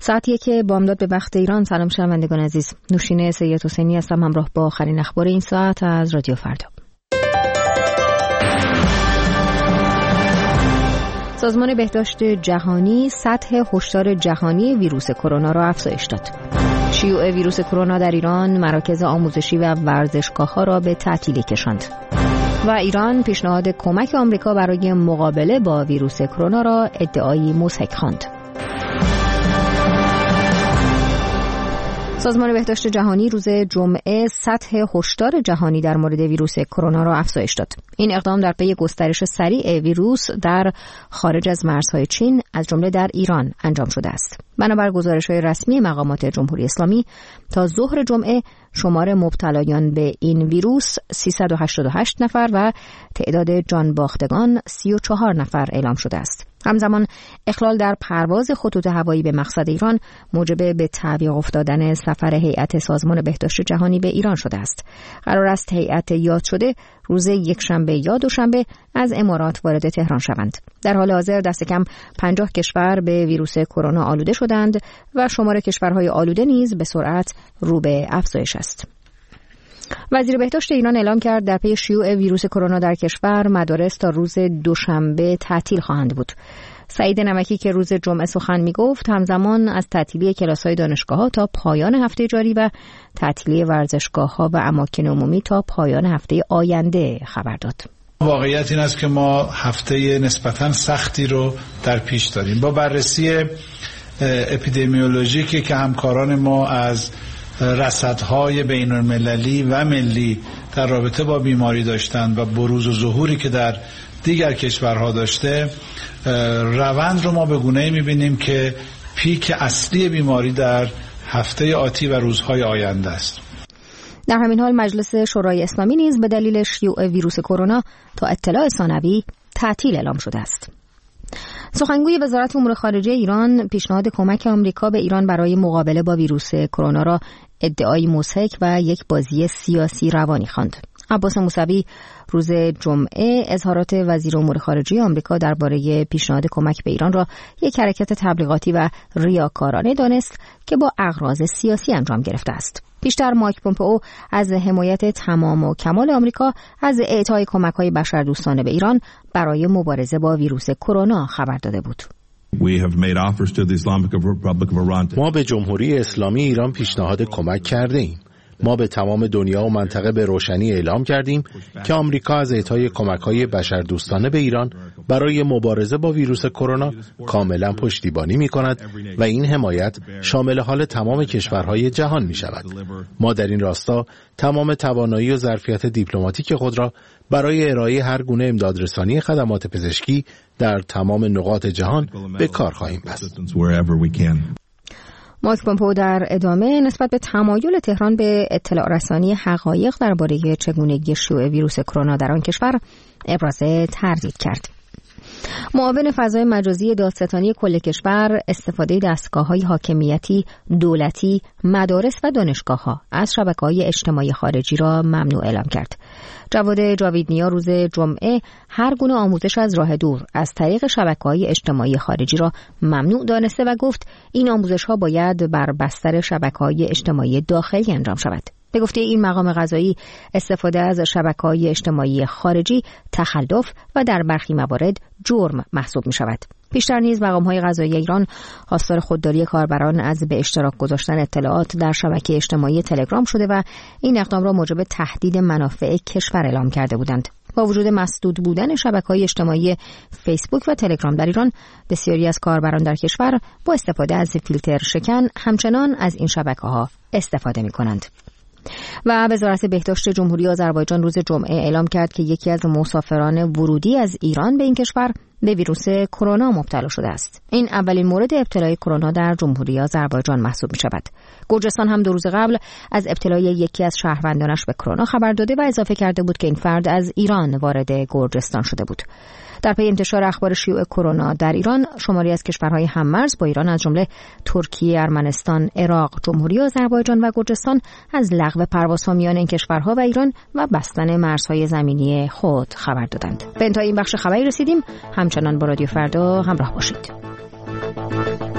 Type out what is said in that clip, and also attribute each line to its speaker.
Speaker 1: ساعت 1 بامداد به وقت ایران. سلام شنوندگان عزیز، نوشین سید حسینی هستم، همراه با آخرین اخبار این ساعت از رادیو فردا. سازمان بهداشت جهانی سطح هشدار جهانی ویروس کرونا را افزایش داد. شیوع ویروس کرونا در ایران مراکز آموزشی و ورزشگاه‌ها را به تعطیلی کشاند و ایران پیشنهاد کمک آمریکا برای مقابله با ویروس کرونا را ادعایی مضحک خواند. سازمان بهداشت جهانی روز جمعه سطح هشدار جهانی در مورد ویروس کرونا را افزایش داد. این اقدام در پی گسترش سریع ویروس در خارج از مرزهای چین از جمله در ایران انجام شده است. بنابر گزارش‌های رسمی مقامات جمهوری اسلامی تا ظهر جمعه شمار مبتلایان به این ویروس 388 نفر و تعداد جان باختگان 34 نفر اعلام شده است. همزمان اخلال در پرواز خطوط هوایی به مقصد ایران موجب به تعویق افتادن سفر هیئت سازمان بهداشت جهانی به ایران شده است. قرار است هیئت یاد شده روز یکشنبه یا دوشنبه از امارات وارد تهران شوند. در حال حاضر دست کم 50 کشور به ویروس کرونا آلوده شدند و شمار کشورهای آلوده نیز به سرعت رو به افزایش است. وزیر بهداشت ایران اعلام کرد در پی شیوع ویروس کرونا در کشور مدارس تا روز دوشنبه تعطیل خواهند بود. سعید نمکی که روز جمعه سخن می‌گفت همزمان از تعطیلی کلاس‌های دانشگاه‌ها تا پایان هفته جاری و تعطیلی ورزشگاه‌ها و اماکن عمومی تا پایان هفته آینده خبر داد.
Speaker 2: واقعیت این است که ما هفته نسبتاً سختی رو در پیش داریم. با بررسی اپیدمیولوژیکی که همکاران ما از رصدهای بین‌المللی و ملی در رابطه با بیماری داشتند و بروز و ظهوری که در دیگر کشورها داشته، روند رو ما به گونه‌ای می‌بینیم که پیک اصلی بیماری در هفته آتی و روزهای آینده است.
Speaker 1: در همین حال مجلس شورای اسلامی نیز به دلیل شیوع ویروس کرونا تا اطلاع ثانوی تعطیل اعلام شده است. سخنگوی وزارت امور خارجه ایران پیشنهاد کمک آمریکا به ایران برای مقابله با ویروس کرونا را ادعایی مضحک و یک بازی سیاسی روانی خواند. عباس موسوی روز جمعه اظهارات وزیر امور خارجه آمریکا درباره پیشنهاد کمک به ایران را یک حرکت تبلیغاتی و ریاکارانه دانست که با اغراض سیاسی انجام گرفته است. پیشتر مایک پومپئو از حمایت تمام و کمال آمریکا از اعطای کمک‌های بشردوستانه به ایران برای مبارزه با ویروس کرونا خبر داده بود.
Speaker 3: ما به جمهوری اسلامی ایران پیشنهاد کمک کرده ایم. ما به تمام دنیا و منطقه به روشنی اعلام کردیم که آمریکا از اعطای کمک‌های بشردوستانه به ایران برای مبارزه با ویروس کرونا کاملا پشتیبانی می‌کند و این حمایت شامل حال تمام کشورهای جهان می‌شود. ما در این راستا تمام توانایی و ظرفیت دیپلماتیک خود را برای ارائه هر گونه امدادرسانی خدمات پزشکی در تمام نقاط جهان به کار خواهیم بست.
Speaker 1: مایک پومپئو در ادامه نسبت به تمایل تهران به اطلاع رسانی حقایق درباره چگونگی شیوع ویروس کرونا در آن کشور ابراز تردید کرد. معاون فضای مجازی دادستانی کل کشور استفاده دستگاه‌های حاکمیتی، دولتی، مدارس و دانشگاه‌ها از شبکه‌های اجتماعی خارجی را ممنوع اعلام کرد. جواد جاویدنیا روز جمعه هر گونه آموزش از راه دور از طریق شبکه‌های اجتماعی خارجی را ممنوع دانسته و گفت این آموزش‌ها باید بر بستر شبکه‌های اجتماعی داخلی انجام شود. به گفته این مقام قضایی استفاده از شبکه‌های اجتماعی خارجی تخلف و در برخی موارد جرم محسوب می شود. پیشتر نیز مقام‌های قضایی ایران خواستار خودداری کاربران از به اشتراک گذاشتن اطلاعات در شبکه اجتماعی تلگرام شده و این اقدام را موجب تهدید منافع کشور اعلام کرده بودند. با وجود مسدود بودن شبکه‌های اجتماعی فیسبوک و تلگرام در ایران، بسیاری از کاربران در کشور با استفاده از فیلتر شکن همچنان از این شبکه‌ها استفاده می‌کنند. و وزارت بهداشت جمهوری آذربایجان روز جمعه اعلام کرد که یکی از مسافران ورودی از ایران به این کشور به ویروس کرونا مبتلا شده است. این اولین مورد ابتلای کرونا در جمهوری آذربایجان محسوب می شود. گرجستان هم 2 روز قبل از ابتلای یکی از شهروندانش به کرونا خبر داده و اضافه کرده بود که این فرد از ایران وارد گرجستان شده بود. در پی انتشار اخبار شیوع کرونا در ایران، شماری از کشورهای هممرز با ایران از جمله ترکیه، ارمنستان، عراق، جمهوری آذربایجان و گرجستان از لغو پروازها میان این کشورها و ایران و بستن مرزهای زمینی خود خبر دادند. به انتهای این بخش خبری رسیدیم. همچنان با رادیو فردا همراه باشید.